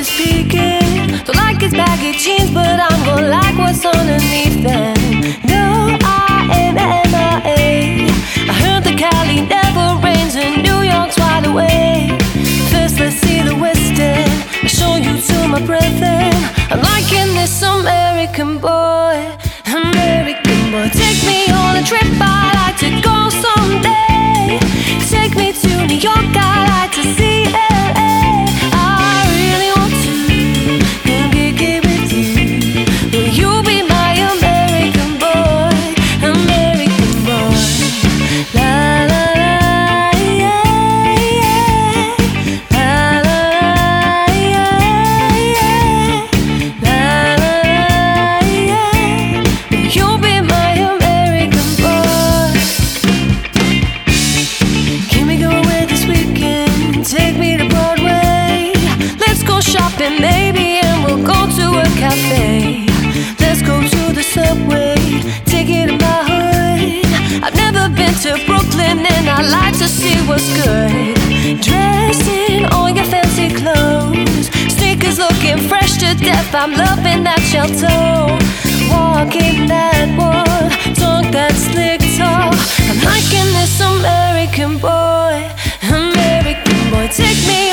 is peeking. Don't like his baggy jeans, but I'm gonna like what's underneath them. No, I ain't MIA. I heard the Cali never rains and New York's wide awake. First let's see the West End, I'll show you to my brethren. I'm liking this American boy, American boy. Take me on a trip, I'd like to go someday. Take me to New York, I'd like to see LA. I really want to come kick it with you. Will you be my American boy, American boy? La la la, yeah, yeah. La la la, yeah, yeah. La la la, yeah. Will you be my American boy? Can we go away this weekend? Take me to Broadway. Let's go shopping maybe, and we'll go to a cafe. Let's go to the subway, take it in my hood. I've never been to Brooklyn and I like to see what's good. Dressed in all your fancy clothes, sneakers looking fresh to death. I'm loving that shell toe, walking that walk, talk that slick talk. I'm liking this American boy, American boy. Take me